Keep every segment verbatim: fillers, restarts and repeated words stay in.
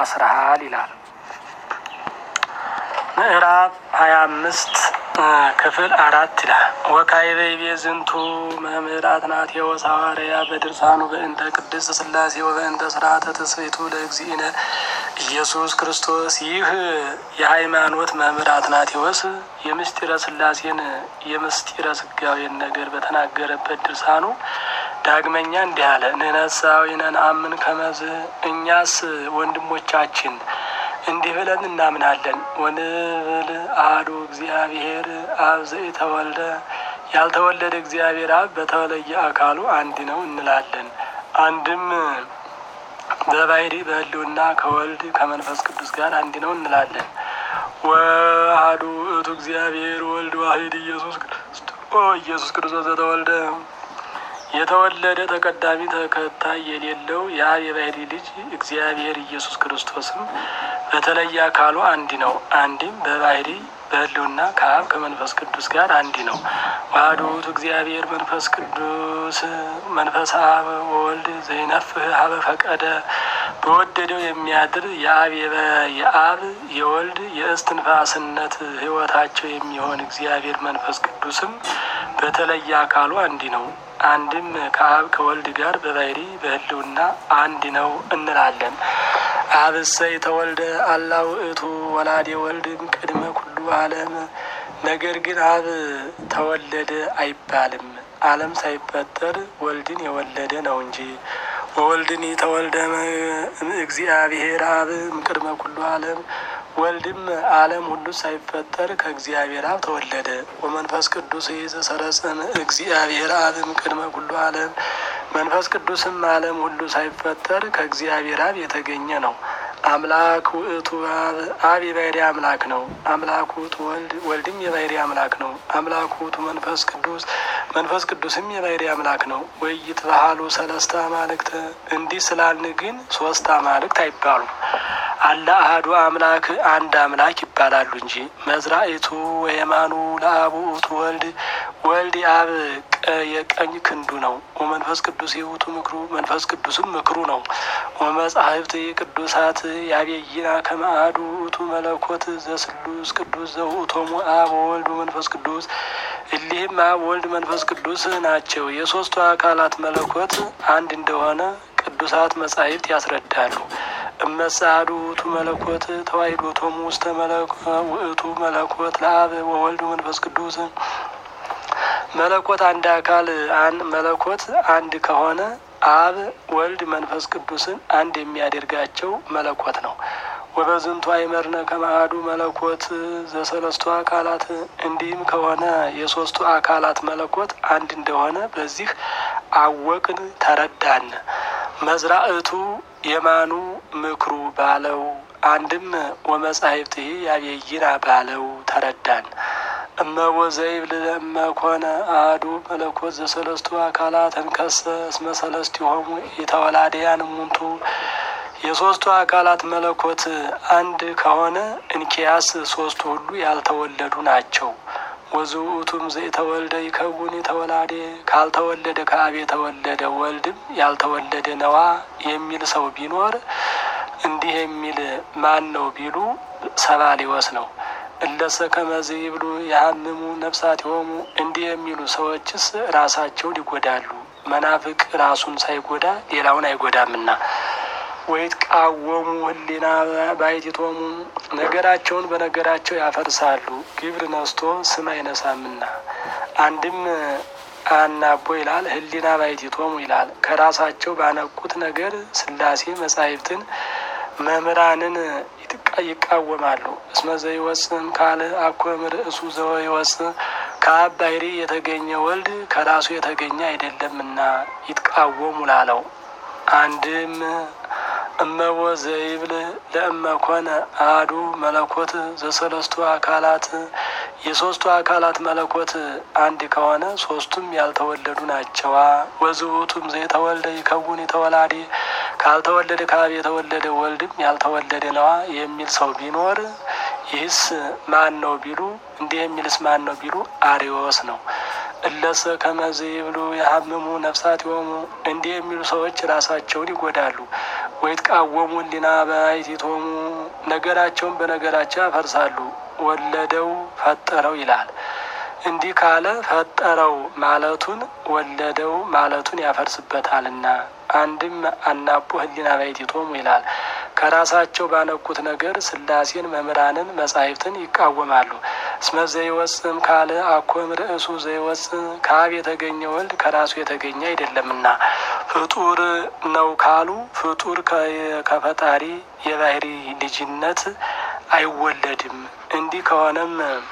አስረሃል ይላል። ምዕራፍ ሀያ አምስት ክፍል አራት ይላል። ወካዕበ ይቤ ዝንቱ መምህር አትናቴዎስ ሐዋርያ በድርሳኑ በእንተ ቅድስት ሥላሴ ወበእንተ ሥርዓተ ትስብእቱ ለእግዚእነ ኢየሱስ ክርስቶስ። ይህ የሃይማኖት መምህር አትናቴዎስ የምስጢረ ሥላሴን የምስጢረ ሥጋዌን ነገር በተናገረበት ድርሳኑ ዳግመኛ እንዲህ አለ። ንሕነሳዊነ ነአምን ከመዝ፣ እኛስ ወንድሞቻችን እንዲህ ብለን እናምናለን። ወንብል አሐዱ እግዚአብሔር አብ ዘኢተወልደ፣ ያልተወለደ እግዚአብሔር አብ በተለየ አካሉ አንድ ነው እንላለን። አንድም በባሕርይ በሕልውና ከወልድ ከመንፈስ ቅዱስ ጋር አንድ ነው እንላለን። ወአሐዱ ውእቱ እግዚአብሔር ወልድ ዋሕድ ኢየሱስ ክርስቶስ ኢየሱስ ክርስቶስ ዘተወልደ፣ የተወለደ ተቀዳሚ ተከታይ የሌለው የአብ የባሕርይ ልጅ እግዚአብሔር ኢየሱስ ክርስቶስም በተለየ አካሉ አንድ ነው። አንድም በባሕርይ በሕልውና ከአብ ከመንፈስ ቅዱስ ጋር አንድ ነው። ዋሕዱ ውእቱ እግዚአብሔር መንፈስ ቅዱስ መንፈስ አብ ወወልድ ዘይነፍህ ሀበ ፈቀደ፣ በወደደው የሚያድር የአብ የአብ የወልድ የእስትንፋስነት ሕይወታቸው የሚሆን እግዚአብሔር መንፈስ ቅዱስም በተለየ አካሉ አንድ ነው። አንድም ከአብ ከወልድ ጋር በባሕርይ በሕልውና አንድ ነው እንላለን። አብሰ የተወልደ አላ ውእቱ ወላዴ ወልድም ቅድመ ኩሉ ዓለም። ነገር ግን አብ ተወለደ አይባልም፣ ዓለም ሳይፈጠር ወልድን የወለደ ነው እንጂ። ወወልድን ተወልደ እግዚአብሔር አብ ቅድመ ኩሉ ዓለም፣ ወልድም ዓለም ሁሉ ሳይፈጠር ከእግዚአብሔር አብ ተወለደ። ወመንፈስ ቅዱስ ዘሰረጸን እግዚአብሔር አብ ቅድመ ኩሉ ዓለም፣ መንፈስ ቅዱስም ዓለም ሁሉ ሳይፈጠር ከእግዚአብሔር አብ የተገኘ ነው። አምላክ ውእቱ አብ፣ አብ የባሕርይ አምላክ ነው። አምላክ ውእቱ ወልድ፣ ወልድም የባሕርይ አምላክ ነው። አምላክ ውእቱ መንፈስ ቅዱስ፣ መንፈስ ቅዱስም የባሕርይ አምላክ ነው። ወኢይትበሃሉ ሰለስተ አማልክት፣ እንዲህ ስላልን ግን ሶስት አማልክት አይባሉም። አለ አሐዱ አምላክ፣ አንድ አምላክ ይባላሉ እንጂ። መዝራእቱ ወየማኑ ለአብ ውእቱ ወልድ፣ ወልድ የአብ የቀኝ ክንዱ ነው። ወመንፈስ ቅዱስ የውእቱ ምክሩ፣ መንፈስ ቅዱስም ምክሩ ነው። ወመጻሕፍት ቅዱሳት ያቤይና ከመ አሐዱ ውእቱ መለኮት ዘስሉስ ቅዱስ ዘውእቶሙ አብ ወወልድ ወመንፈስ ቅዱስ፣ እሊህም አብ ወልድ መንፈስ ቅዱስ ናቸው። የሦስቱ አካላት መለኮት አንድ እንደሆነ ቅዱሳት መጻሕፍት ያስረዳሉ። እመሰ አሐዱ ውእቱ መለኮት ተዋሕዶቶሙ ውስተ ውእቱ መለኮት ለአብ ወወልድ ወመንፈስ ቅዱስ፣ መለኮት አንድ አካል መለኮት አንድ ከሆነ አብ ወልድ መንፈስ ቅዱስን አንድ የሚያደርጋቸው መለኮት ነው። ወበዝንቱ አይመርነ ከመ አሐዱ መለኮት ዘሰለስቱ አካላት፣ እንዲህም ከሆነ የሶስቱ አካላት መለኮት አንድ እንደሆነ በዚህ አወቅን ተረዳን። መዝራእቱ የማኑ ምክሩ ባለው፣ አንድም ወመጻሕፍት ያቤይና ባለው ተረዳን። እመቦ ዘይብል ለእመኮነ አሐዱ መለኮት ዘሰለስቱ አካላት እንከሰ እስመ ሰለስቲሆሙ የተወላደያን እሙንቱ፣ የሶስቱ አካላት መለኮት አንድ ከሆነ እንኪያስ ሶስቱ ሁሉ ያልተወለዱ ናቸው። ወዝውእቱም ዘተወልደ ይከውን የተወላዴ፣ ካልተወለደ ከአብ የተወለደ ወልድም ያልተወለደ ነዋ የሚል ሰው ቢኖር እንዲህ የሚል ማን ነው ቢሉ ሰባሊወስ ነው። እለሰ ከመዝ ይብሉ ያሃምሙ ነፍሳቲሆሙ፣ እንዲህ የሚሉ ሰዎችስ ራሳቸውን ይጎዳሉ። መናፍቅ ራሱን ሳይጎዳ ሌላውን አይጎዳምና። ወይትቃወሙ ህሊና ባሕቲቶሙ፣ ነገራቸውን በነገራቸው ያፈርሳሉ። ግብር ነስቶ ስም አይነሳምና። አንድም አናቦ ይላል፣ ህሊና ባሕቲቶሙ ይላል። ከራሳቸው ባነቁት ነገር ሥላሴ መጻሕፍትን መምህራንን ይቃወማሉ። እስመ ዘይወፅእ ካል አኮ እምርእሱ ዘወይወፅእ፣ ከአብ ባሕርይ የተገኘ ወልድ ከራሱ የተገኘ አይደለምና ይቃወሙ ላለው። አንድም እመቦ ዘይብል ለእመኮነ አሐዱ መለኮት ዘሰለስቱ አካላት፣ የሶስቱ አካላት መለኮት አንድ ከሆነ ሶስቱም ያልተወለዱ ናቸዋ። ወዝውእቱም ዘይተወልደ ይከውን የተወላዴ፣ ካልተወለደ ከአብ የተወለደ ወልድም ያልተወለደ ነዋ የሚል ሰው ቢኖር ይህስ ማን ነው ቢሉ፣ እንዲህ የሚልስ ማን ነው ቢሉ አርዮስ ነው። እለሰ ከመዝ ይብሉ ያሃምሙ ነፍሳቲሆሙ፣ እንዲህ የሚሉ ሰዎች ራሳቸውን ይጎዳሉ። ወይትቃወሙ ህሊና ባሕቲቶሙ ነገራቸውን በነገራቸው ያፈርሳሉ። ወለደው ፈጠረው ይላል። እንዲህ ካለ ፈጠረው ማለቱን ወለደው ማለቱን ያፈርስበታልና። አንድም አናቡ ህሊና ባሕቲቶሙ ይላል። ከራሳቸው ባነኩት ነገር ሥላሴን መምህራንን መጻሕፍትን ይቃወማሉ። እስመ ዘይወፅም ካለ አኮም ርእሱ ዘይወፅም ከአብ የተገኘ ወልድ ከራሱ የተገኘ አይደለምና ፍጡር ነው ካሉ ፍጡር ከፈጣሪ የባህሪ ልጅነት አይወለድም። እንዲህ ከሆነም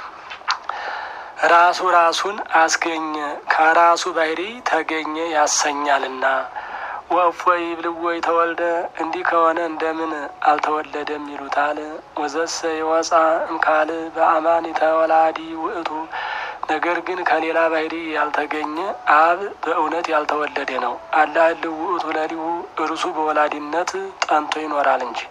ራሱ ራሱን አስገኘ ከራሱ ባህሪ ተገኘ ያሰኛልና። ወእፎይ ብልወይ ተወልደ እንዲህ ከሆነ እንደምን አልተወለደም ይሉታል። ወዘሰ የወፃ እምካል በአማን ተወላዲ ውእቱ ነገር ግን ከሌላ ባህሪ ያልተገኘ አብ በእውነት ያልተወለደ ነው። አላህል ውእቱ ለሊሁ እርሱ በወላዲነት ጠንቶ ይኖራል እንጂ።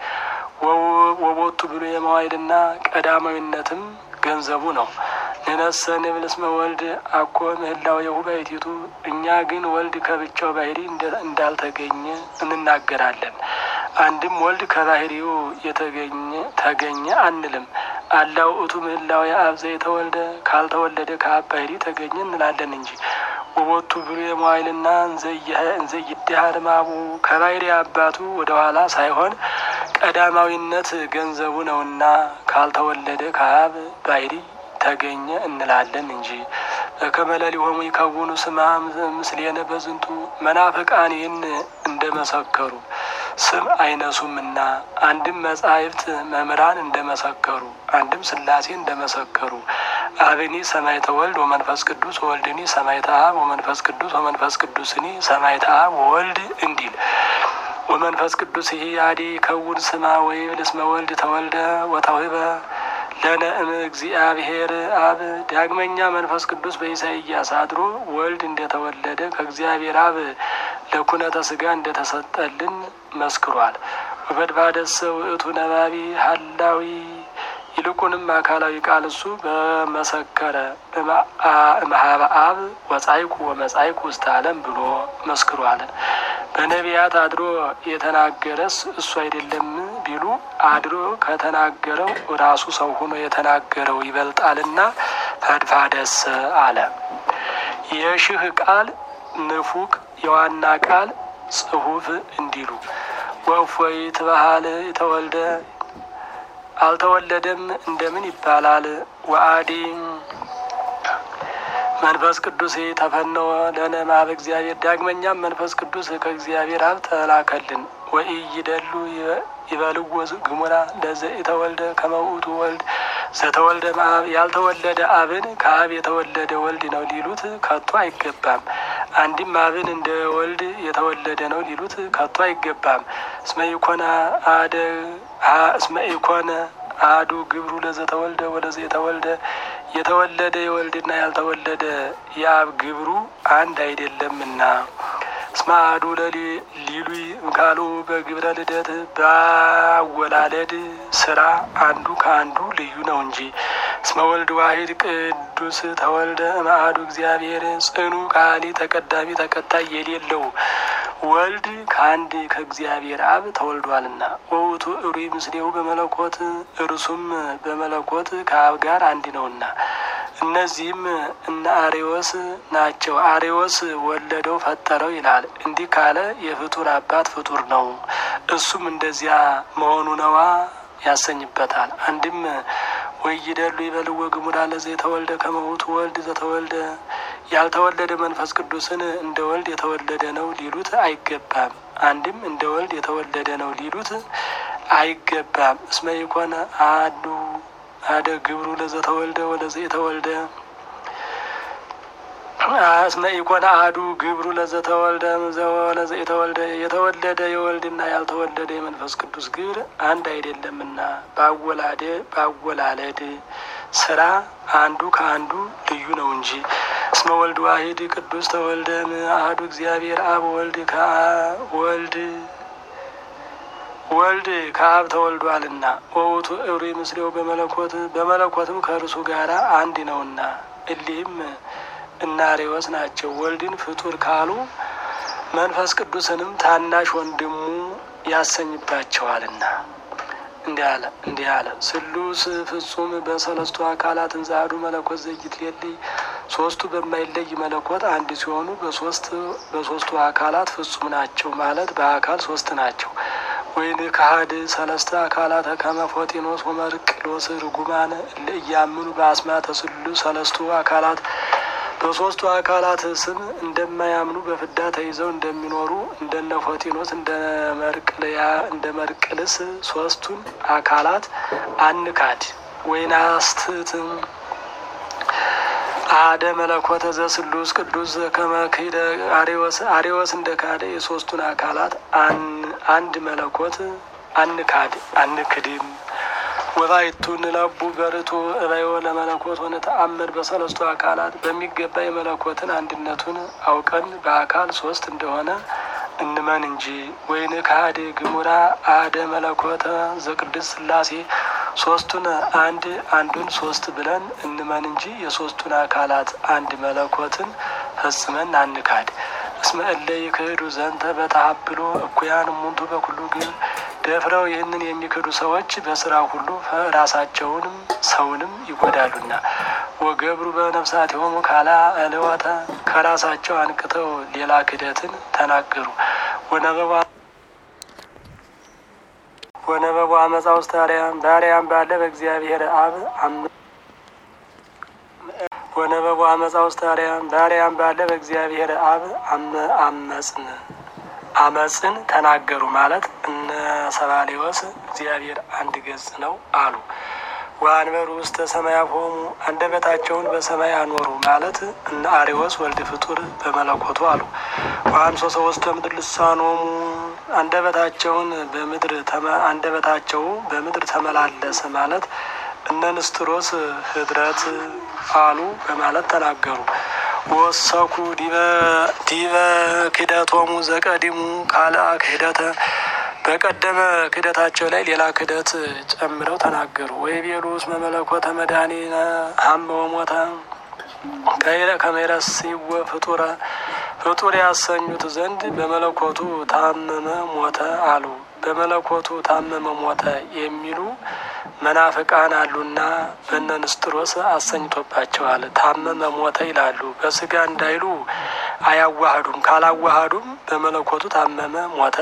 ወቦቱ ብሎ የመዋይልና ቀዳማዊነትም ገንዘቡ ነው። ንነሰ ንብል እስመ ወልድ አኮ ምህላዌሁ ባሕቲቱ እኛ ግን ወልድ ከብቻው ባህሪ እንዳልተገኘ እንናገራለን። አንድም ወልድ ከባህሪው የተገኘ ተገኘ አንልም። አላ ውእቱ ምህላዌ አብ ዘይተወልደ ካልተወለደ ከአብ ባህሪ ተገኘ እንላለን እንጂ። ወቦቱ ብሎ የመዋይልና እንዘይድሃር ማቡ ከባህሪ አባቱ ወደ ኋላ ሳይሆን ቀዳማዊነት ገንዘቡ ነውና ካልተወለደ ከአብ ባህሪ ተገኘ እንላለን እንጂ። ከመለሊሆሙ ይከውኑ ስማ ምስሌነ በዝንቱ መናፍቃን ይህን እንደመሰከሩ ስም አይነሱምና አንድም መጻሕፍት መምህራን እንደመሰከሩ አንድም ሥላሴ እንደመሰከሩ አብኒ ሰማዕተ ወልድ ወመንፈስ ቅዱስ ወልድኒ ሰማዕተ አብ ወመንፈስ ቅዱስ ወመንፈስ ቅዱስኒ ሰማዕተ አብ ወልድ እንዲል ወመንፈስ ቅዱስ ይህ አዲ ከውን ስማ ወይ ልስመ ወልድ ተወልደ ወተውህበ ለነ እግዚአብሔር አብ ዳግመኛ መንፈስ ቅዱስ በኢሳይያስ አድሮ ወልድ እንደተወለደ ከእግዚአብሔር አብ ለኩነተ ሥጋ እንደተሰጠልን መስክሯል። ወበድባደሰ ውእቱ ነባቢ ሀላዊ ይልቁንም አካላዊ ቃል እሱ በመሰከረ እምኀበ አብ ወጻይኩ ወመጻይኩ ውስተ ዓለም ብሎ መስክሯል። በነቢያት አድሮ የተናገረስ እሱ አይደለም ቢሉ አድሮ ከተናገረው ራሱ ሰው ሆኖ የተናገረው ይበልጣልና ፈድፋደሰ አለ። የሽህ ቃል ንፉቅ የዋና ቃል ጽሑፍ እንዲሉ ወእፎይ ትበሃል የተወልደ አልተወለደም እንደምን ይባላል? ወአዲ መንፈስ ቅዱስ ተፈነወ ለነ እምኀበ እግዚአብሔር ዳግመኛም መንፈስ ቅዱስ ከእግዚአብሔር አብ ተላከልን። ወኢይደሉ ይበልዎ ግሙራ ለዘኢተወልደ ከመ ውእቱ ወልድ ዘተወልደ እምአብ ያልተወለደ አብን ከአብ የተወለደ ወልድ ነው ሊሉት ከቶ አይገባም። አንድም አብን እንደ ወልድ የተወለደ ነው ሊሉት ከቶ አይገባም። እስመ ኢኮነ አደ እስመ ኢኮነ አዱ ግብሩ ለዘተወልደ ወለዘተወልደ የተወለደ የወልድና ያልተወለደ የአብ ግብሩ አንድ አይደለምና። እስመ አሐዱ ሊሉይ እምካሉ በግብረ ልደት ባወላለድ ስራ አንዱ ከአንዱ ልዩ ነው እንጂ። እስመ ወልድ ዋሂድ ቅዱስ ተወልደ እምአሐዱ እግዚአብሔር ጽኑ ቃሊ ተቀዳሚ ተከታይ የሌለው ወልድ ከአንድ ከእግዚአብሔር አብ ተወልዷልና። ወውቱ እሩይ ምስሌሁ በመለኮት እርሱም በመለኮት ከአብ ጋር አንድ ነውና። እነዚህም እነ አሬዎስ ናቸው። አሬዎስ ወለደው ፈጠረው ይላል። እንዲህ ካለ የፍጡር አባት ፍጡር ነው እሱም እንደዚያ መሆኑ ነዋ ያሰኝበታል። አንድም ወይደሉ ይበልዎ ግሙራ ለዘተወልደ ከመ ውእቱ ወልድ ዘተወልደ ያልተወለደ መንፈስ ቅዱስን እንደ ወልድ የተወለደ ነው ሊሉት አይገባም። አንድም እንደ ወልድ የተወለደ ነው ሊሉት አይገባም። እስመ ኢኮነ አሐዱ አደ ግብሩ ለዘተወልደ ወለዘተወልደ እስመ ኢኮነ አሐዱ ግብሩ ለዘተወልደ ወለዘተወልደ የተወለደ የወልድና ያልተወለደ የመንፈስ ቅዱስ ግብር አንድ አይደለምና ባወላደ ባወላለድ ስራ አንዱ ከአንዱ ልዩ ነው እንጂ። እስመ ወልድ ዋሂድ ቅዱስ ተወልደ እምአሐዱ እግዚአብሔር አብ ወልድ ከወልድ ወልድ ከአብ ተወልዷልና። ወውቱ እሩይ ምስሌው በመለኮት በመለኮትም ከእርሱ ጋር አንድ ነውና። እሊህም እነ አሬዎስ ናቸው። ወልድን ፍጡር ካሉ መንፈስ ቅዱስንም ታናሽ ወንድሙ ያሰኝባቸዋልና እንዲህ አለ እንዲህ አለ ስሉስ ፍጹም በሰለስቱ አካላት እንዛዱ መለኮት ዘይትሌልይ ሶስቱ በማይለይ መለኮት አንድ ሲሆኑ በሶስት በሶስቱ አካላት ፍጹም ናቸው ማለት በአካል ሶስት ናቸው። ወይን ከሀድ ሰለስተ አካላት ከመፎቲኖስ ወመርቅሎስ ርጉማን እያምኑ በአስማተ ስሉስ ሰለስቱ አካላት በሶስቱ አካላት ስም እንደማያምኑ በፍዳ ተይዘው እንደሚኖሩ እንደነ ፎቲኖስ እንደ መርቅልያ እንደ መርቅልስ ሶስቱን አካላት አንካድ። ወይናስትትም አደ መለኮተ ዘስሉስ ቅዱስ ከመክደ አሪዎስ አሪዎስ እንደ ካደ የሶስቱን አካላት አንድ መለኮት አንካድ አንክድም። ወባይቱን ለቡ በርቱ እበዮ ለመለኮት ሆነ ተአምር በሰለስቱ አካላት በሚገባ የመለኮትን አንድነቱን አውቀን በአካል ሶስት እንደሆነ እንመን እንጂ። ወይን ከአደ ግሙራ አደ መለኮተ ዘቅድስ ሥላሴ ሶስቱን አንድ አንዱን ሶስት ብለን እንመን እንጂ የሶስቱን አካላት አንድ መለኮትን ፈጽመን አንካድ። እስመ እለ ይክህዱ ዘንተ በተሀብሎ እኩያን እሙንቱ በኩሉ ግን ደፍረው ይህንን የሚክዱ ሰዎች በስራ ሁሉ ራሳቸውንም ሰውንም ይጎዳሉና። ወገብሩ በነፍሳቲሆሙ ካላ እልወተ ከራሳቸው አንቅተው ሌላ ክደትን ተናገሩ። ወነበቧ ወነበቧ አመፃ ውስጥ አርያም በአርያም ባለ በእግዚአብሔር አብ ወነበቧ አመፃ ውስጥ አርያም በአርያም ባለ በእግዚአብሔር አብ አመፅን አመፅን ተናገሩ ማለት እነ ሰባሌዎስ እግዚአብሔር አንድ ገጽ ነው አሉ። ወአንበሩ ውስተ ሰማያሆሙ አንደበታቸውን በሰማይ አኖሩ ማለት እነ አሪዎስ ወልድ ፍጡር በመለኮቱ አሉ። ወአንሶ ውስተ ምድር ልሳኖሙ አንደበታቸውን በምድር አንደበታቸው በምድር ተመላለሰ ማለት እነ ንስጥሮስ ህድረት አሉ በማለት ተናገሩ። ወሰኩ ዲበ ዲበ ክደቶሙ ዘቀዲሙ ካልአ ክህደተ በቀደመ ክደታቸው ላይ ሌላ ክደት ጨምረው ተናገሩ። ወይ ቤሉስ መመለኮተ መድኃኒነ ሀመ ወሞተ ከይረ ከመይረሲወ ፍጡረ ፍጡር ያሰኙት ዘንድ በመለኮቱ ታመመ ሞተ አሉ። በመለኮቱ ታመመ ሞተ የሚሉ መናፍቃን አሉና በእነ ንስጥሮስ አሰኝቶባቸዋል። ታመመ ሞተ ይላሉ በስጋ እንዳይሉ አያዋህዱም። ካላዋህዱም በመለኮቱ ታመመ ሞተ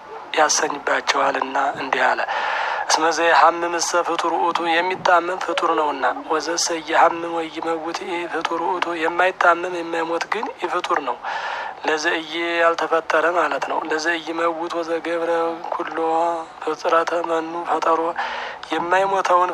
ያሰኝባቸዋልና እንዲህ አለ። እስመ ዘየሐምም እሰ ፍጡር ውእቱ የሚታመም ፍጡር ነውና። ወዘሰ የሐምም ወይመውት ፍጡር ውእቱ የማይታመም የማይሞት ግን ፍጡር ነው። ለዘእየ ያልተፈጠረ ማለት ነው። ለዘእየ መውት ወዘገብረ ኩሎ ፍጥረተ መኑ ፈጠሮ የማይሞተውን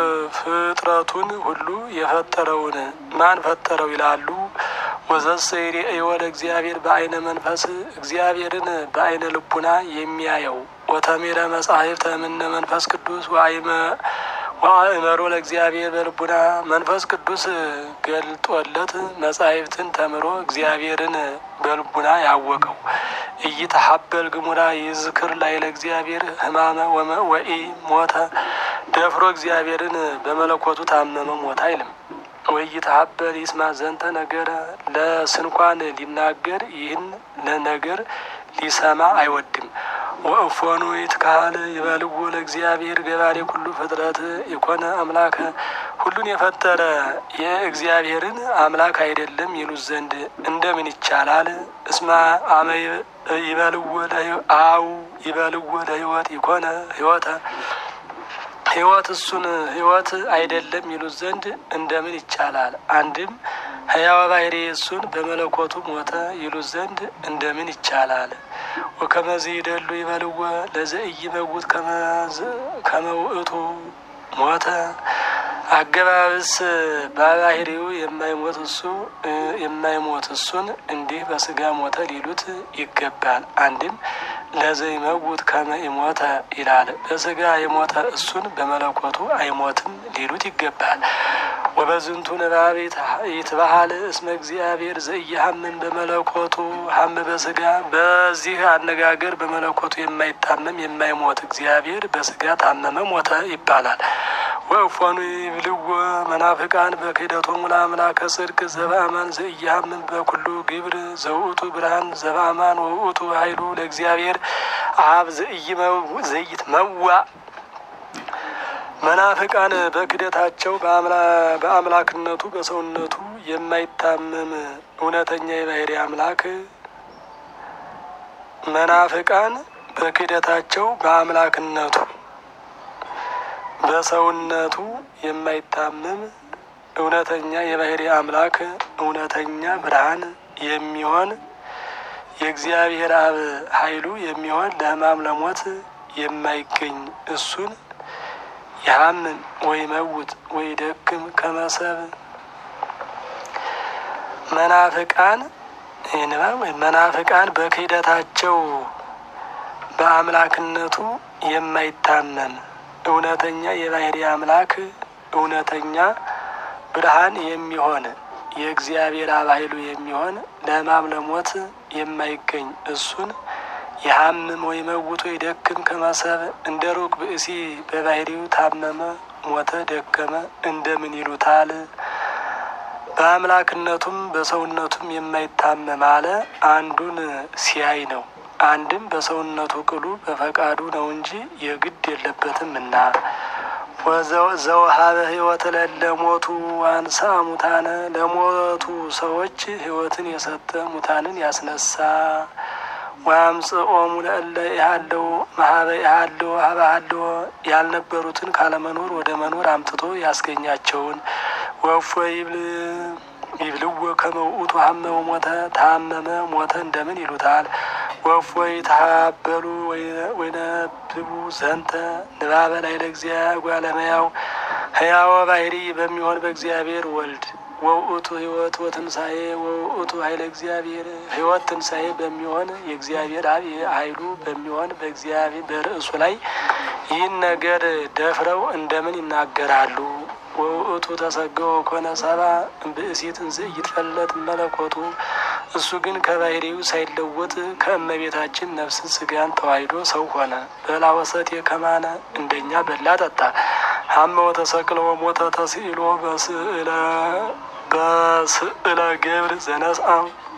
ፍጥረቱን ሁሉ የፈጠረውን ማን ፈጠረው ይላሉ። ወዘሰ ይሬእዮ ለእግዚአብሔር በአይነ መንፈስ እግዚአብሔርን በአይነ ልቡና የሚያየው ወተሜረ መጻሕፍተ እምነ መንፈስ ቅዱስ ወአይመ ወአእመሮ ለእግዚአብሔር በልቡና መንፈስ ቅዱስ ገልጦለት መጻሕፍትን ተምሮ እግዚአብሔርን በልቡና ያወቀው። እይተሀበል ግሙራ ይዝክር ላይ ለእግዚአብሔር ህማመ ወኢ ሞተ ደፍሮ እግዚአብሔርን በመለኮቱ ታመመ ሞተ አይልም። ወይተሀበል ይስማ ዘንተ ነገረ ለስንኳን ሊናገር ይህን ለነገር ሊሰማ አይወድም። ወእፎኑ ይትካል ይበልዎ ለእግዚአብሔር ገባሬ ኩሉ ፍጥረት የኮነ አምላከ ሁሉን የፈጠረ የእግዚአብሔርን አምላክ አይደለም ይሉት ዘንድ እንደምን ይቻላል? እስማ አመ ይበልዎ ለአው ይበልዎ ለህይወት የኮነ ህይወተ ህይወት እሱን ህይወት አይደለም ይሉት ዘንድ እንደምን ይቻላል? አንድም ህያው ባህሪ እሱን በመለኮቱ ሞተ ይሉት ዘንድ እንደምን ይቻላል? ወከመዚ ይደሉ ይበልዎ ለዘኢይመውት ከመውእቱ ሞተ አገባብስ በባህሪው የማይሞት እሱ የማይሞት እሱን እንዲህ በስጋ ሞተ ሊሉት ይገባል። አንድም ለዘኢይመውት ከመ ኢሞተ ይላል። በስጋ የሞተ እሱን በመለኮቱ አይሞትም ሊሉት ይገባል። ወበዝንቱ ንባብ ይትበሃል እስመ እግዚአብሔር ዘኢይሐምም በመለኮቱ ሐመ በስጋ በዚህ አነጋገር በመለኮቱ የማይታመም የማይሞት እግዚአብሔር በስጋ ታመመ ሞተ ይባላል። ወእፎኑ ይብልዎ መናፍቃን በክህደቶሙ ለአምላከ ጽድቅ ዘበአማን ዘኢያምን በኩሉ ግብር ዘውእቱ ብርሃን ዘበአማን ወውእቱ ኃይሉ ለእግዚአብሔር አብ ዘኢይትመዋዕ። መናፍቃን በክደታቸው በአምላክነቱ በሰውነቱ የማይታመም እውነተኛ የባህሪ አምላክ መናፍቃን በክደታቸው በአምላክነቱ በሰውነቱ የማይታመም እውነተኛ የባህሪ አምላክ እውነተኛ ብርሃን የሚሆን የእግዚአብሔር አብ ኃይሉ የሚሆን ለሕማም ለሞት የማይገኝ እሱን ያምን ወይ መውት ወይ ደክም ከመሰብ መናፍቃን መናፍቃን በክህደታቸው በአምላክነቱ የማይታመን እውነተኛ የባህሪ አምላክ እውነተኛ ብርሃን የሚሆን የእግዚአብሔር አብ ኃይሉ የሚሆን ለሕማም ለሞት የማይገኝ እሱን ያምን ወይ መውት ወይ ደክም ከመሰብ እንደ ሩቅ ብእሲ በባህሪው ታመመ ሞተ ደከመ እንደምን ይሉታል? በአምላክነቱም በሰውነቱም የማይታመም አለ አንዱን ሲያይ ነው። አንድም በሰውነቱ ቅሉ በፈቃዱ ነው እንጂ የግድ የለበትም እና ዘወሀበ ሕይወት ለሞቱ አንሳ ሙታነ ለሞቱ ሰዎች ሕይወትን የሰጠ ሙታንን ያስነሳ ወአምጽኦሙ ለእለ ኢሃለው መሀበ ኢሃለው ሀበ ሀለው ያልነበሩትን ካለመኖር ወደ መኖር አምጥቶ ያስገኛቸውን ወፎ ይብል ይብልዎ ከመ ውእቱ ሀመ ሞተ ታመመ ሞተ እንደምን ይሉታል? ወፎ ይትሀበሉ ወይነብቡ ዘንተ ንባበ ላዕለ እግዚአብሔር ጓለመያው ሕያው ባህሪ በሚሆን በእግዚአብሔር ወልድ ወውእቱ ሕይወት ወትንሣኤ ወውእቱ ኃይለ እግዚአብሔር ሕይወት ትንሣኤ በሚሆን የእግዚአብሔር አብ ኃይሉ በሚሆን በእግዚአብሔር በርዕሱ ላይ ይህን ነገር ደፍረው እንደምን ይናገራሉ? ወውእቱ ተሰገው ኮነ ሰባ ብእሲት እንዘ ይትፈለጥ መለኮቱ እሱ ግን ከባህሪው ሳይለወጥ ከእመቤታችን ነፍስን ስጋን ተዋሂዶ ሰው ሆነ። በላ ወሰት የከማነ እንደኛ በላ ጠጣ። ሀመ ወተሰቅለ ወሞተ ተስኢሎ በስእለ በስእለ ገብር ዘነስአ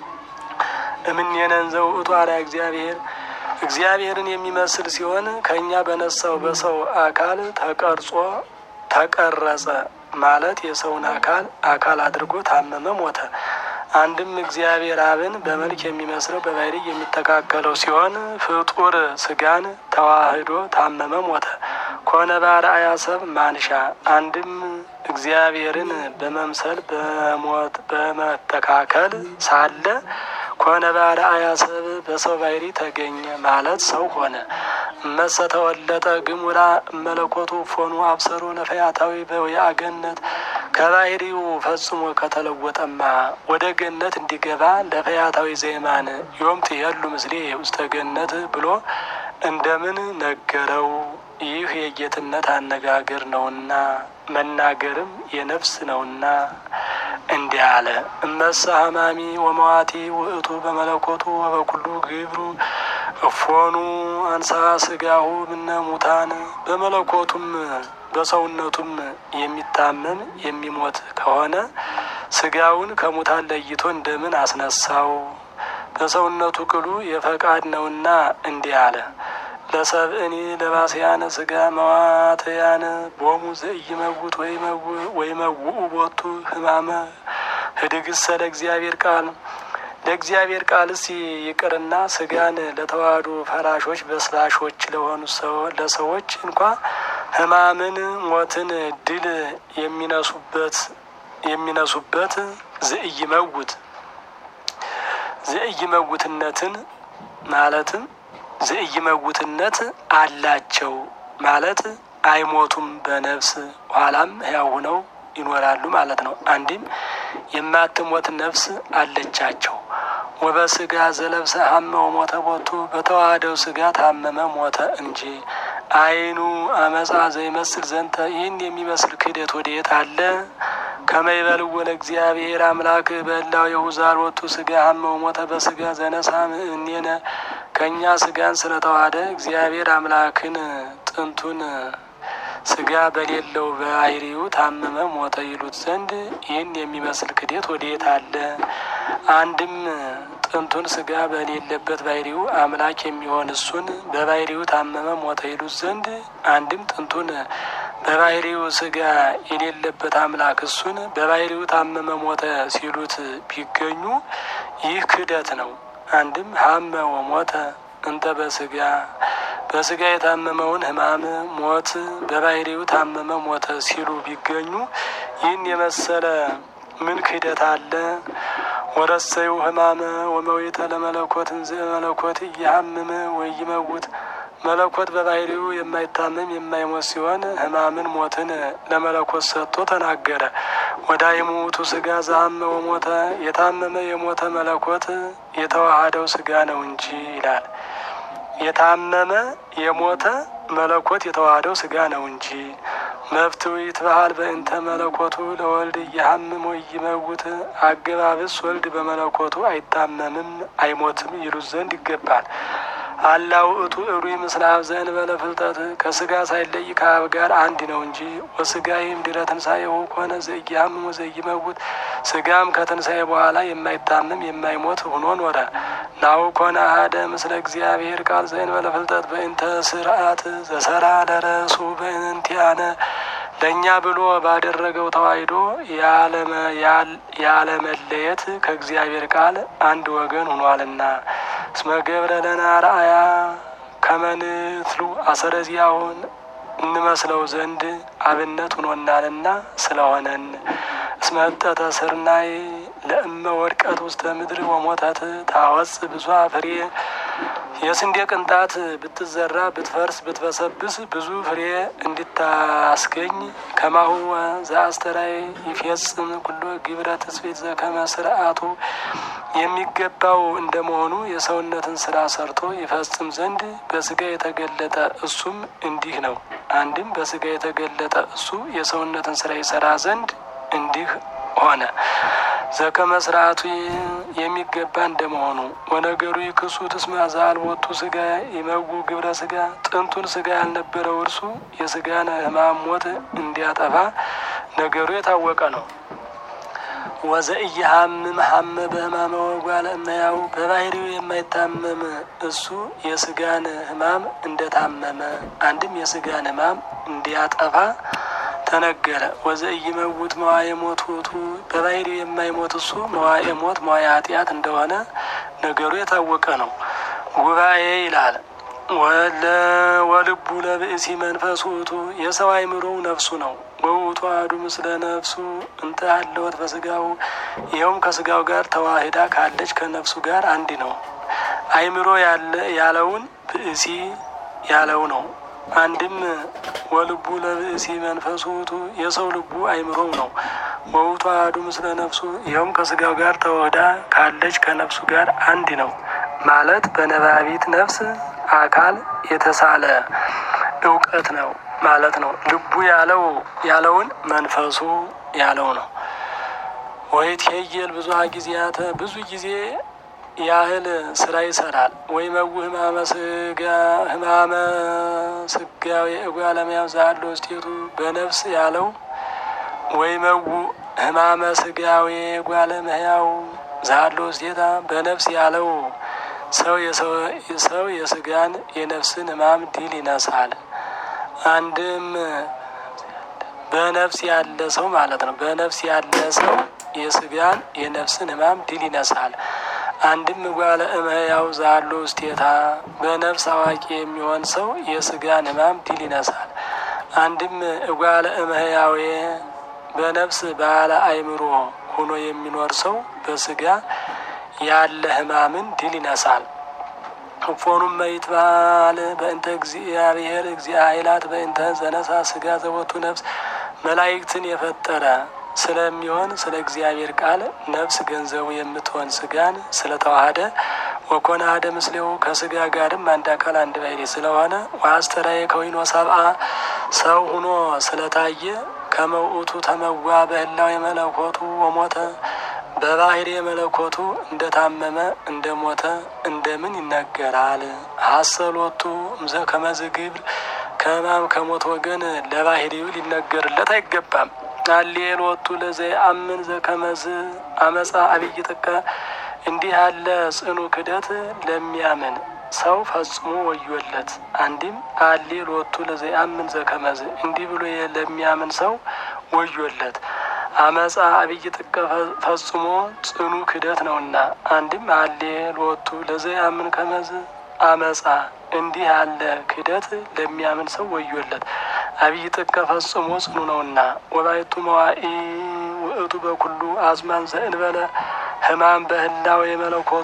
እምኔነን ዘውእቱ አርአያ እግዚአብሔር እግዚአብሔርን የሚመስል ሲሆን ከእኛ በነሳው በሰው አካል ተቀርጾ ተቀረጸ ማለት የሰውን አካል አካል አድርጎ ታመመ ሞተ። አንድም እግዚአብሔር አብን በመልክ የሚመስለው በባህሪ የሚተካከለው ሲሆን ፍጡር ስጋን ተዋህዶ ታመመ ሞተ። ኮነ በአርአያ ሰብ ማንሻ አንድም እግዚአብሔርን በመምሰል በሞት በመተካከል ሳለ ኮነ በአርአያ ሰብ በሰው ባህሪ ተገኘ ማለት ሰው ሆነ። እመሰ ተወለጠ ግሙራ መለኮቱ ፎኑ አብሰሮ ለፈያታዊ በወያ ገነት ከባህሪው ፈጽሞ ከተለወጠማ ወደ ገነት እንዲገባ ለፈያታዊ ዘይማን ዮም ትሄሉ ምስሌ ውስተ ገነት ብሎ እንደምን ነገረው? ይህ የጌትነት አነጋገር ነውና መናገርም የነፍስ ነውና እንዲህ አለ። እመሰ ሀማሚ ወመዋቲ ውእቱ በመለኮቱ ወበኩሉ ግብሩ እፎኑ አንሳ ስጋሁ ምነ ሙታን በመለኮቱም በሰውነቱም የሚታመም የሚሞት ከሆነ ስጋውን ከሙታን ለይቶ እንደምን አስነሳው? በሰውነቱ ቅሉ የፈቃድ ነውና እንዲህ አለ። ለሰብእኒ ለባስያነ ስጋ መዋትያነ ቦሙ ዘኢይመውት ወይመውኡ ቦቱ ህማመ ህድግሰ ለእግዚአብሔር ቃል ለእግዚአብሔር ቃልስ ይቅርና ስጋን ለተዋህዶ ፈራሾች በስላሾች ለሆኑ ለሰዎች እንኳ ህማምን ሞትን ድል የሚነሱበት የሚነሱበት ዘኢይመውት ዘኢይመውትነትን ማለትም ዘኢይመውትነት አላቸው ማለት አይሞቱም በነፍስ ኋላም ሕያው ሆነው ይኖራሉ ማለት ነው። አንድም የማትሞት ነፍስ አለቻቸው። ወበስጋ ዘለብሰ ሀመ ሞተ ቦቱ በተዋህደው ስጋ ታመመ ሞተ እንጂ አይኑ አመፃ ዘይመስል ዘንተ ይህን የሚመስል ክህደት ወዴት አለ? ከመይበልዎ ለእግዚአብሔር አምላክ በላው የውዛር ወቱ ስጋ ሀመ ሞተ በስጋ ዘነሳም እኔነ ከእኛ ስጋን ስለተዋህደ እግዚአብሔር አምላክን ጥንቱን ስጋ ስጋ በሌለው በባህሪው ታመመ ሞተ ይሉት ዘንድ ይህን የሚመስል ክደት ወዴት አለ? አንድም ጥንቱን ስጋ በሌለበት ባህሪው አምላክ የሚሆን እሱን በባህሪው ታመመ ሞተ ይሉት ዘንድ አንድም ጥንቱን በባህሪው ስጋ የሌለበት አምላክ እሱን በባህሪው ታመመ ሞተ ሲሉት ቢገኙ ይህ ክደት ነው። አንድም ሀመ ወሞተ እንተ በስጋ በስጋ የታመመውን ሕማም ሞት በባህሪው ታመመ ሞተ ሲሉ ቢገኙ ይህን የመሰለ ምን ክደት አለ? ወረሰዩ ሕማመ ወመዊተ ለመለኮት እንዘ መለኮት እያምም ወይመውት መለኮት በባህሪው የማይታመም የማይሞት ሲሆን ሕማምን ሞትን ለመለኮት ሰጥቶ ተናገረ። ወዳይሙ ውእቱ ስጋ ዘሀመ ወሞተ የታመመ የሞተ መለኮት የተዋሃደው ስጋ ነው እንጂ ይላል። የታመመ የሞተ መለኮት የተዋሃደው ስጋ ነው እንጂ። መፍትው ይትበሃል በእንተ መለኮቱ ለወልድ እያሀምም ወይመውት አገባብስ ወልድ በመለኮቱ አይታመምም አይሞትም ይሉት ዘንድ ይገባል። አላ ውእቱ እሩይ ምስለ አብ ዘእንበለ ፍልጠት ከስጋ ሳይለይ ከአብ ጋር አንድ ነው እንጂ። ወስጋይም ድረ ትንሣኤሁ ኮነ ዘኢያሀምም ወዘኢመውት ስጋም ከትንሣኤ በኋላ የማይታመም የማይሞት ሆኖ ኖረ። ናሁ ኮነ አሐደ ምስለ እግዚአብሔር ቃል ዘእንበለ ፍልጠት በእንተ ስርዓት ዘሰራ ለርእሱ በእንቲአነ ለእኛ ብሎ ባደረገው ተዋሕዶ ያለመለየት ከእግዚአብሔር ቃል አንድ ወገን ሆኗልና። እስመ ገብረ ለነ አርአያ ከመ ንትሉ አሰረ ዚአሁን እንመስለው ዘንድ አብነት ሆኖናልና ስለሆነን። እስመ ህብጠተ ስርናይ ለእመ ወድቀት ውስተ ምድር ወሞተት ታወጽእ ብዙኃ ፍሬ የስንዴ ቅንጣት ብትዘራ ብትፈርስ ብትበሰብስ ብዙ ፍሬ እንድታስገኝ ከማሁ ዘአስተራይ ይፈጽም ኩሎ ግብረ ትስብእት ዘከመ ስርዓቱ የሚገባው እንደመሆኑ የሰውነትን ስራ ሰርቶ ይፈጽም ዘንድ በስጋ የተገለጠ እሱም እንዲህ ነው። አንድም በስጋ የተገለጠ እሱ የሰውነትን ስራ ይሰራ ዘንድ እንዲህ ሆነ። ዘከመ ስርዓቱ የሚገባ እንደመሆኑ ወነገሩ ይክሱ ትስማ ዘአልቦቱ ስጋ ይመጉ ግብረ ስጋ ጥንቱን ስጋ ያልነበረው እርሱ የስጋን ሕማም ሞት እንዲያጠፋ ነገሩ የታወቀ ነው። ወዘኢያሀምም ሀመ በሕማመ ወጓለ እመሕያው በባህሪው የማይታመም እሱ የስጋን ሕማም እንደታመመ አንድም የስጋን ሕማም እንዲያጠፋ ተነገረ። ወዘኢይመውት መዋዕየ ሞት ውእቱ በባህሪው የማይሞት እሱ መዋዕየ ሞት መዋዕየ ኃጢአት እንደሆነ ነገሩ የታወቀ ነው። ጉባኤ ይላል። ወልቡ ለብእሲ መንፈስ ውእቱ የሰው አእምሮው ነፍሱ ነው። ወውእቱ አሐዱ ምስለ ነፍሱ እንተ ሀለወት በስጋው ይኸውም ከስጋው ጋር ተዋህዳ ካለች ከነፍሱ ጋር አንድ ነው። አእምሮ ያለ ያለውን ብእሲ ያለው ነው። አንድም ወልቡ ለብእሲ መንፈሱ ውእቱ የሰው ልቡ አእምሮው ነው። ወውእቱ አሐዱ ምስለ ነፍሱ ይኸውም ከስጋው ጋር ተዋህዳ ካለች ከነፍሱ ጋር አንድ ነው ማለት በነባቢት ነፍስ አካል የተሳለ እውቀት ነው ማለት ነው። ልቡ ያለው ያለውን መንፈሱ ያለው ነው። ወይትሄየል ብዙኃ ጊዜያተ ብዙ ጊዜ ያህል ስራ ይሰራል። ወይ መው ሕማመ ስጋ ሕማመ ስጋዊ እጓለ እመሕያው ዘሀሎ ውስቴቱ በነፍስ ያለው ወይ መው ሕማመ ስጋዊ እጓለ እመሕያው ዘሀሎ ውስቴታ በነፍስ ያለው ሰው የሰው የስጋን የነፍስን ሕማም ድል ይነሳል። አንድም በነፍስ ያለ ሰው ማለት ነው። በነፍስ ያለ ሰው የስጋን የነፍስን ሕማም ድል ይነሳል። አንድም እጓለ እመሕያው ዘሀሎ ውስቴታ በነፍስ አዋቂ የሚሆን ሰው የስጋን ሕማም ድል ይነሳል። አንድም እጓለ እመሕያው በነፍስ ባለ አእምሮ ሆኖ የሚኖር ሰው በስጋ ያለ ሕማምን ድል ይነሳል። እፎኑም ይትበሃል በእንተ እግዚአብሔር እግዚአ ኃይላት በእንተ ዘነሳ ስጋ ዘቦቱ ነፍስ መላእክትን የፈጠረ ስለሚሆን ስለ እግዚአብሔር ቃል ነፍስ ገንዘቡ የምትሆን ስጋን ስለተዋሃደ ወኮነ አሐደ ምስሌው ከስጋ ጋርም አንድ አካል አንድ ባሕርይ ስለሆነ ወአስተርአየ ከዊኖ ሰብአ ሰው ሆኖ ስለታየ ከመ ውእቱ ተመዋ በህላዌ መለኮቱ ወሞተ በባሕርይ መለኮቱ እንደታመመ እንደሞተ እንደምን ይነገራል? ሀሰሎቱ እምዘ ከመ ዝግብር ከሕማም ከሞት ወገን ለባህሪው ሊነገርለት አይገባም። አሌሎቱ ለዘየአምን ዘከመዝ አመፃ አብይ ጥቀ እንዲህ ያለ ጽኑ ክደት ለሚያምን ሰው ፈጽሞ ወዮለት። አንድም አሌሎቱ ለዘየአምን ዘከመዝ እንዲህ ብሎ ለሚያምን ሰው ወዮለት። አመፃ አብይ ጥቀ ፈጽሞ ጽኑ ክደት ነውና። አንድም አሌሎቱ ለዘየአምን ከመዝ አመፃ እንዲህ ያለ ክደት ለሚያምን ሰው ወዮለት። አብይ ጥቀ ፈጽሞ ጽኑ ነውና። ወባይቱ መዋኢ ውእቱ በኩሉ አዝማን ዘእንበለ ሕማም በህላዌ መለኮቱ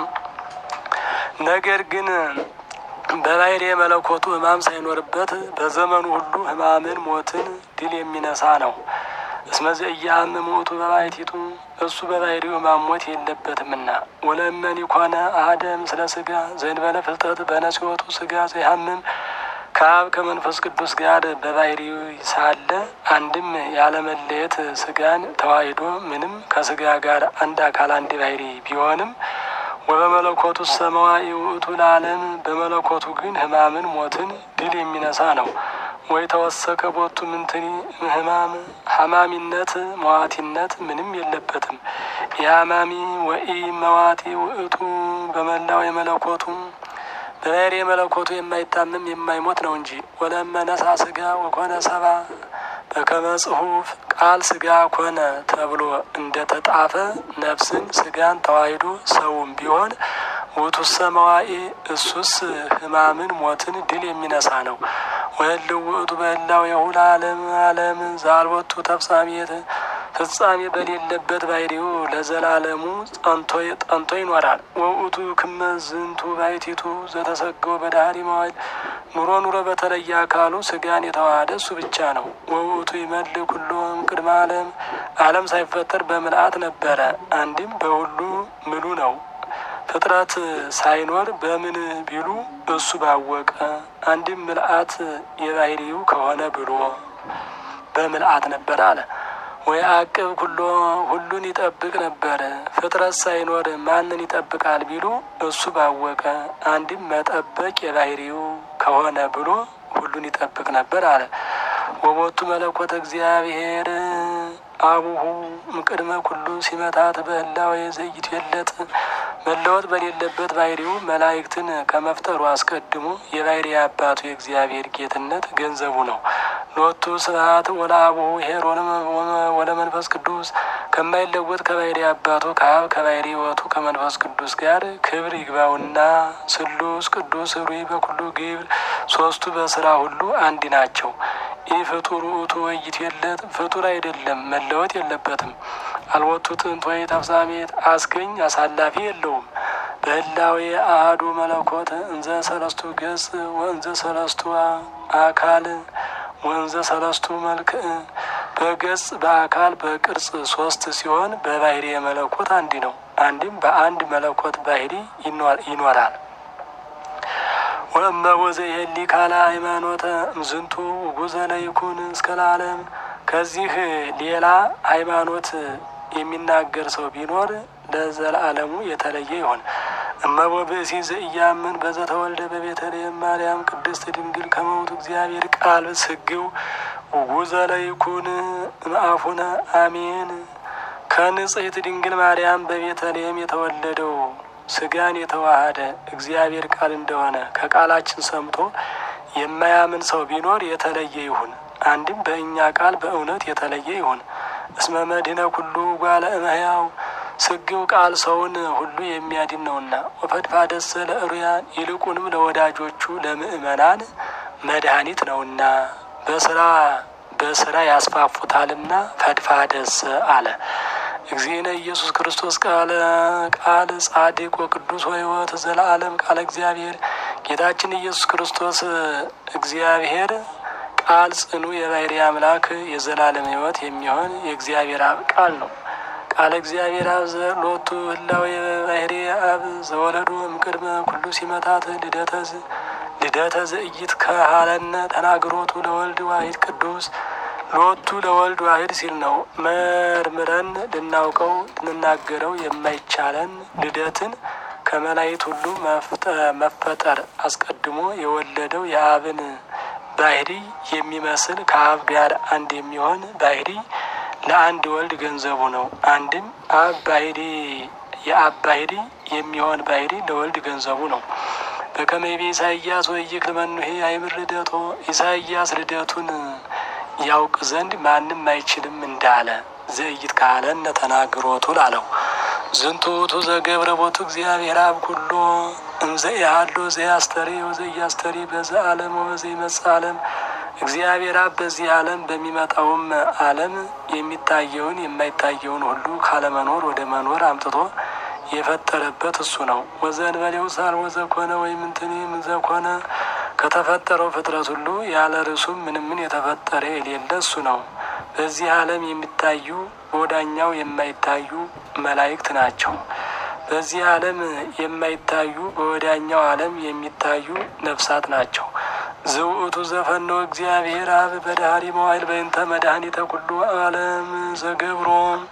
ነገር ግን በባሕርየ መለኮቱ ሕማም ሳይኖርበት በዘመኑ ሁሉ ሕማምን ሞትን ድል የሚነሳ ነው። እስመ ዘኢያሐምም ውእቱ በባሕቲቱ እሱ በባሕርዩ ሕማም ሞት የለበትምና። ወለእመኒ ኮነ አሐደ ምስለ ሥጋ ዘእንበለ ፍልጠት በነሲወቱ ሥጋ ዘይሐምም ከአብ ከመንፈስ ቅዱስ ጋር በባሕርዩ ሳለ አንድም ያለመለየት ሥጋን ተዋሂዶ ምንም ከሥጋ ጋር አንድ አካል አንድ ባሕርይ ቢሆንም ወበመለኮቱ ሰማያዊ ውእቱ ለዓለም በመለኮቱ ግን ሕማምን ሞትን ድል የሚነሳ ነው። ወይ ተወሰከ ቦቱ ምንትኒ ሕማም ሐማሚነት መዋቲነት ምንም የለበትም። የሐማሚ ወኢ መዋቲ ውእቱ በመላው የመለኮቱ በባሕርየ መለኮቱ የማይታመም የማይሞት ነው እንጂ። ወለመነሳ ሥጋ ወኮነ ሰባ በከመ ጽሑፍ ቃል ሥጋ ኮነ ተብሎ እንደ ተጣፈ ነፍስን ሥጋን ተዋሂዶ ሰውም ቢሆን ውእቱሰ መዋኢ እሱስ ሕማምን ሞትን ድል የሚነሳ ነው። ወህልው ውእቱ በህላው የሁል ዓለም ዓለም ዛልወቱ ተፍጻሜት ፍጻሜ በሌለበት ባሕርዩ ለዘላለሙ ጸንቶ ይኖራል። ወውእቱ ክመ ዝንቱ ባሕቲቱ ዘተሰገው በዳህሪ መዋዕል ኑሮ ኑሮ በተለየ አካሉ ሥጋን የተዋሃደ እሱ ብቻ ነው። ወውእቱ ይመልእ ኩሎ እምቅድመ ዓለም ዓለም ሳይፈጠር በምልአት ነበረ። አንድም በሁሉ ምሉ ነው። ፍጥረት ሳይኖር በምን ቢሉ እሱ ባወቀ። አንድም ምልአት የባሕርዩ ከሆነ ብሎ በምልአት ነበር አለ። ወይ አቅብ ኩሎ ሁሉን ይጠብቅ ነበር። ፍጥረት ሳይኖር ማንን ይጠብቃል ቢሉ እሱ ባወቀ። አንድም መጠበቅ የባሕርዩ ከሆነ ብሎ ሁሉን ይጠብቅ ነበር አለ። ወቦቱ መለኮተ እግዚአብሔር አቡሁ እምቅድመ ኩሉ ሲመታት በህላዌ ዘይትዌለጥ መለወጥ በሌለበት ባሕርዩ መላእክትን ከመፍጠሩ አስቀድሞ የባሕርይ አባቱ የእግዚአብሔር ጌትነት ገንዘቡ ነው። ሎቱ ስብሐት ወለአቡሁ ኄር ወለመንፈስ ቅዱስ ከማይለወጥ ከባሕርይ አባቱ ከአብ ከባሕርይ ሕይወቱ ከመንፈስ ቅዱስ ጋር ክብር ይግባውና ስሉስ ቅዱስ ኅሩይ በኩሉ ግብር ሦስቱ በስራ ሁሉ አንድ ናቸው። ይህ ፍጡር ውእቱ ወይትዌለጥ ፍጡር አይደለም መለወጥ የለበትም። አልወቱ ጥንት ወይ ተፍጻሜት አስገኝ አሳላፊ የለውም። በህላዌ አሐዱ መለኮት እንዘ ሰለስቱ ገጽ ወእንዘ ሰለስቱ አካል ወእንዘ ሰለስቱ መልክዕ በገጽ በአካል በቅርጽ ሶስት ሲሆን በባሕርየ መለኮት አንድ ነው። አንድም በአንድ መለኮት ባሕርይ ይኖራል። ወእመ ወዘይሄሊ ካለ ሃይማኖተ እምዝንቱ ውጉዘ ለይኩን እስከ ለዓለም ከዚህ ሌላ ሃይማኖት የሚናገር ሰው ቢኖር ለዘላለሙ የተለየ ይሆን። እመቦ ብእሲ ዘኢያምን በዘተወልደ በቤተልሔም ማርያም ቅድስት ድንግል ከመውቱ እግዚአብሔር ቃል ስግው ውጉዘ ለይኩን እምአፉነ አሜን። ከንጽሕት ድንግል ማርያም በቤተልሔም የተወለደው ሥጋን የተዋሃደ እግዚአብሔር ቃል እንደሆነ ከቃላችን ሰምቶ የማያምን ሰው ቢኖር የተለየ ይሁን። አንድም በእኛ ቃል በእውነት የተለየ ይሁን። እስመ መድኅነ ኩሉ ጓለ እመሕያው ስግው ቃል ሰውን ሁሉ የሚያድን ነውና። ወፈድፋደሰ ለእሩያን ይልቁንም ለወዳጆቹ ለምእመናን መድኃኒት ነውና በስራ በስራ ያስፋፉታልና ፈድፋደሰ አለ። እግዚእነ ኢየሱስ ክርስቶስ ቃለ ቃል ጻድቅ ወቅዱስ ወሕይወት ዘለዓለም ቃለ እግዚአብሔር ጌታችን ኢየሱስ ክርስቶስ እግዚአብሔር ቃል ጽኑ የባሕርይ አምላክ የዘላለም ሕይወት የሚሆን የእግዚአብሔር አብ ቃል ነው። ቃለ እግዚአብሔር አብ ዘሎቱ ህላዌ የባሕርይ አብ ዘወለዱ እምቅድመ ኩሉ ሲመታት ልደተዝ ልደተ ዘኢይትከሀለነ ተናግሮቱ ለወልድ ዋሕድ ቅዱስ ሎቱ ለወልድ ዋሕድ ሲል ነው። መርምረን ልናውቀው ልንናገረው የማይቻለን ልደትን ከመላእክት ሁሉ መፈጠር አስቀድሞ የወለደው የአብን ባህሪ የሚመስል ከአብ ጋር አንድ የሚሆን ባህሪ ለአንድ ወልድ ገንዘቡ ነው። አንድም አብ ባህሪ የአብ ባህሪ የሚሆን ባህሪ ለወልድ ገንዘቡ ነው። በከመይቤ ኢሳይያስ ወይክ ለመኑሄ አይምር ልደቶ ኢሳይያስ ልደቱን ያውቅ ዘንድ ማንም አይችልም እንዳለ ዘይት ካለነ ተናግሮቱ ላለው ዝንቱ ውእቱ ዘገብረ ቦቱ እግዚአብሔር አብ ኩሎ እንዘ ያህሎ ዘያስተሪ ወዘያስተሪ በዘ ዓለም ወዘይመጽእ ዓለም እግዚአብሔር አብ በዚህ ዓለም በሚመጣውም ዓለም የሚታየውን የማይታየውን ሁሉ ካለመኖር ወደ መኖር አምጥቶ የፈጠረበት እሱ ነው። ወዘእንበሌው ሳል ወዘኮነ ወይም እንትኒ ምንዘኮነ ከተፈጠረው ፍጥረት ሁሉ ያለ ርሱም ምንም ምን የተፈጠረ የሌለ እሱ ነው። በዚህ ዓለም የሚታዩ በወዳኛው የማይታዩ መላእክት ናቸው። በዚህ ዓለም የማይታዩ በወዳኛው ዓለም የሚታዩ ነፍሳት ናቸው። ዝውእቱ ዘፈኖ እግዚአብሔር አብ በዳህሪ መዋዕል በእንተ መድኃኒተ ኩሉ ዓለም ዘገብሮ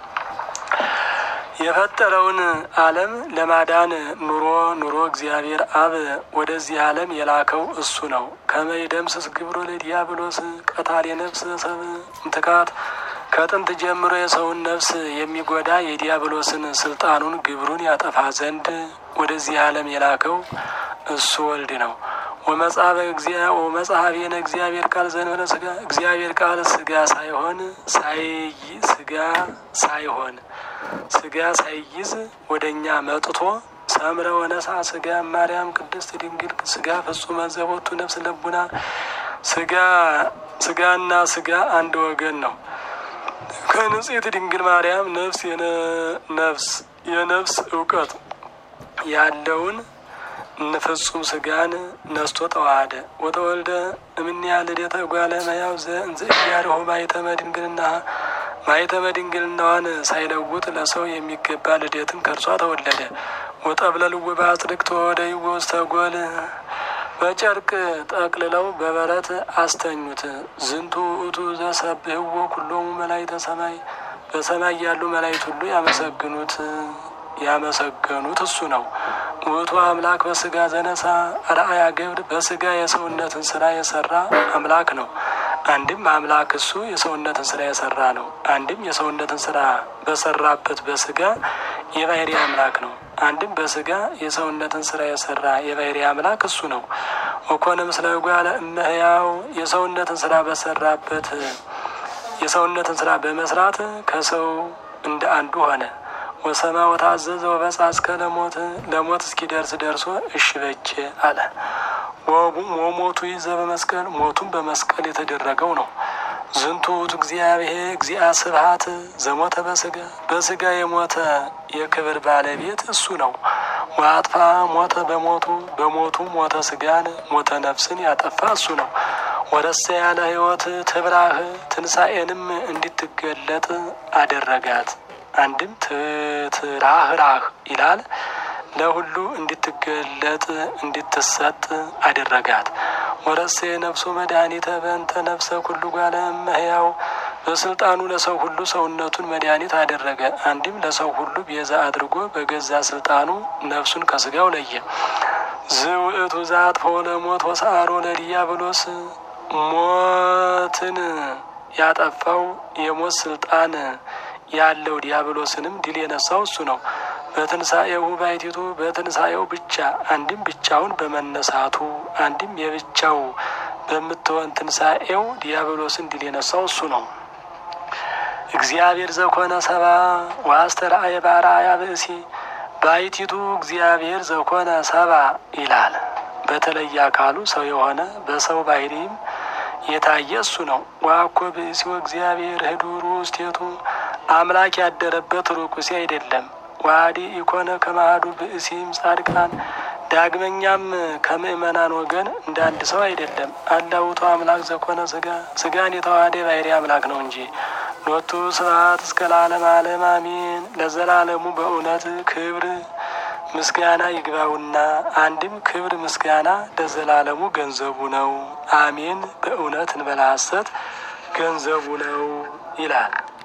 የፈጠረውን ዓለም ለማዳን ኑሮ ኑሮ እግዚአብሔር አብ ወደዚህ ዓለም የላከው እሱ ነው። ከመይደምስስ ግብሮ ለዲያብሎስ ቀታል የነፍስ ሰብ እንትካት ከጥንት ጀምሮ የሰውን ነፍስ የሚጎዳ የዲያብሎስን ስልጣኑን ግብሩን ያጠፋ ዘንድ ወደዚህ ዓለም የላከው እሱ ወልድ ነው። ወመጽሐፈ እግዚአብሔር ወመጽሐፈነ እግዚአብሔር ቃል ዘንበለ ስጋ እግዚአብሔር ቃል ስጋ ሳይሆን ሳይ ስጋ ሳይሆን ስጋ ሳይይዝ ወደኛ መጥቶ ሰምረ ወነሳ ስጋ ማርያም ቅድስት ድንግል ስጋ ፍጹመ ዘቦቱ ነፍስ ለቡና ስጋ ስጋና ስጋ አንድ ወገን ነው። ከንጽሕት ድንግል ማርያም ነፍስ የነ ነፍስ የነፍስ እውቀት ያለውን ፍጹም ስጋን ነስቶ ተዋሃደ። ወተወልደ እምኔሃ ልደተ እጓለ እመሕያው ዘእንዘ ኢያርሆ ማኅተመ ድንግልና ማኅተመ ድንግልናዋን ሳይለውጥ ለሰው የሚገባ ልደትን ከእርሷ ተወለደ። ወጠብለልዎ በአጽድቅት ወወደይዎ ውስተ ጎል በጨርቅ ጠቅልለው በበረት አስተኙት። ዝንቱ ውእቱ ዘሰብሕዎ ኩሎሙ መላእክተ ሰማይ በሰማይ ያሉ መላእክት ሁሉ ያመሰግኑት ያመሰገኑት እሱ ነው። ውእቱ አምላክ በስጋ ዘነሳ አርአያ ገብር በስጋ የሰውነትን ስራ የሰራ አምላክ ነው። አንድም አምላክ እሱ የሰውነትን ስራ የሰራ ነው። አንድም የሰውነትን ስራ በሰራበት በስጋ የባህሪ አምላክ ነው። አንድም በስጋ የሰውነትን ስራ የሰራ የባህሪ አምላክ እሱ ነው። ወኮነ ምስለ እጓለ እመሕያው የሰውነትን ስራ በሰራበት የሰውነትን ስራ በመስራት ከሰው እንደ አንዱ ሆነ። ወሰማ ወታዘዘ ወበጻ እስከ ለሞት ለሞት እስኪደርስ ደርሶ እሺ በጀ አለ። ወሞቱ ይዘ በመስቀል ሞቱን በመስቀል የተደረገው ነው። ዝንቱ ውእቱ እግዚአብሔር እግዚአ ስብሐት ዘሞተ በስጋ በስጋ የሞተ የክብር ባለቤት እሱ ነው። ወአጥፋ ሞተ በሞቱ በሞቱ ሞተ ስጋን ሞተ ነፍስን ያጠፋ እሱ ነው። ወረሰ ያለ ሕይወት ትብራህ ትንሣኤንም እንድትገለጥ አደረጋት። አንድም ትትራህራህ ይላል ለሁሉ እንድትገለጥ እንድትሰጥ አደረጋት። ወረሴ ነፍሱ መድኃኒተ በእንተ ነፍሰ ኩሉ ጓለ እመሕያው በስልጣኑ ለሰው ሁሉ ሰውነቱን መድኃኒት አደረገ። አንድም ለሰው ሁሉ ቤዛ አድርጎ በገዛ ስልጣኑ ነፍሱን ከስጋው ለየ። ዝውእቱ ዘአጥፎ ለሞት ወሰአሮ ለዲያብሎስ ሞትን ያጠፋው የሞት ስልጣን ያለው ዲያብሎስንም ድል የነሳው እሱ ነው። በትንሣኤው ባይቲቱ በትንሣኤው ብቻ አንድም ብቻውን በመነሳቱ አንድም የብቻው በምትሆን ትንሣኤው ዲያብሎስን ድል የነሳው እሱ ነው። እግዚአብሔር ዘኮነ ሰባ ወአስተርአየ በአርአያ ብእሲ ባይቲቱ እግዚአብሔር ዘኮነ ሰባ ይላል። በተለየ አካሉ ሰው የሆነ በሰው ባህሪም የታየ እሱ ነው። ዋኮ ብእሲ እግዚአብሔር ህዱሩ ውስቴቱ አምላክ ያደረበት ርኩስ አይደለም። ዋዲ ኢኮነ ከማዱ ብእሲም ጻድቃን ዳግመኛም ከምእመናን ወገን እንደ አንድ ሰው አይደለም። አላውቱ አምላክ ዘኮነ ስጋ ስጋን የተዋሃደ ባህሪ አምላክ ነው እንጂ። ሎቱ ስብሐት እስከ ለዓለመ ዓለም አሜን። ለዘላለሙ በእውነት ክብር ምስጋና ይግባውና አንድም ክብር ምስጋና ለዘላለሙ ገንዘቡ ነው። አሜን በእውነት እንበላ ሐሰት ገንዘቡ ነው ይላል።